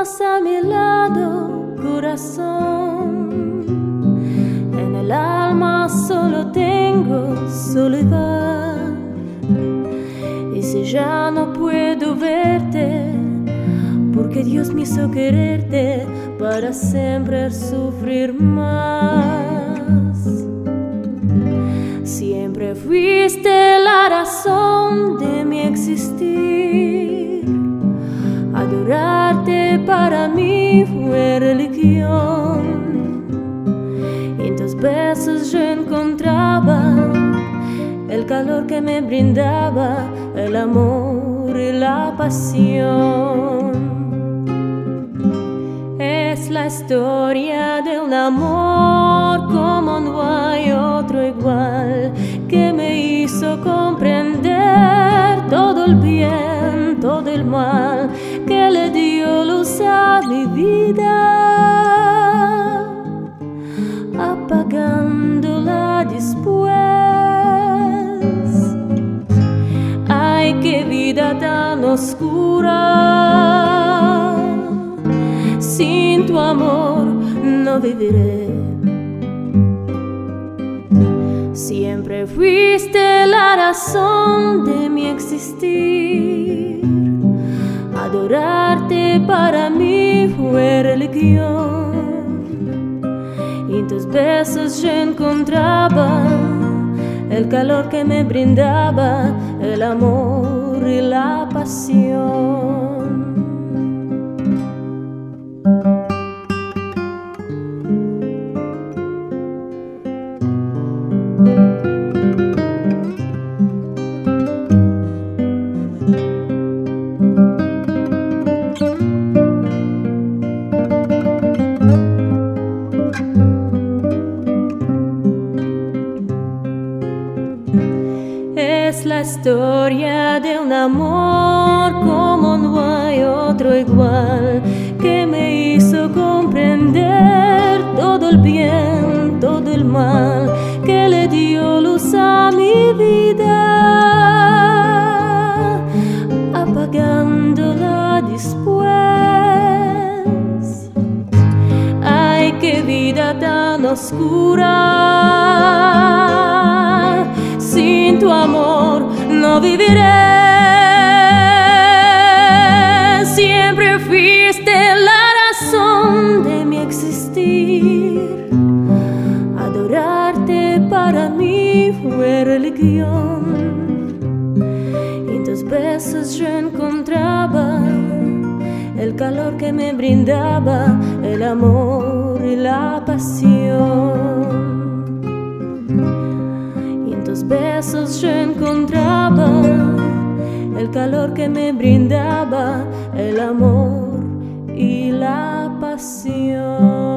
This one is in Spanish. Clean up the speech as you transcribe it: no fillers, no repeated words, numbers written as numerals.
estás a mi lado, corazón. En el alma solo tengo soledad. Y si ya no puedo verte, porque Dios me hizo quererte para siempre sufrir más. Siempre fuiste la razón de mi existir. Adorarte para mí fue religión. En tus besos yo encontraba el calor que me brindaba el amor y la pasión. Es la historia de un amor como no hay otro igual, que me hizo comprender todo el bien, todo el mal, que le dio luz a mi vida, apagándola después. Ay, qué vida tan oscura, sin tu amor no viviré. Siempre fuiste la razón de mi existir. Adorarte para mí fue religión. Y en tus besos yo encontraba el calor que me brindaba el amor y la pasión. Es la historia de un amor como no hay otro igual, que me hizo comprender todo el bien, todo el mal, que le dio luz a mi vida, apagándola después. Ay, qué vida tan oscura, sin tu amor no viviré. Siempre fuiste la razón de mi existir. Adorarte para mí fue religión. En tus besos yo encontraba el calor que me brindaba el amor y la pasión. En tus besos yo encontraba el calor que me brindaba el amor y la pasión.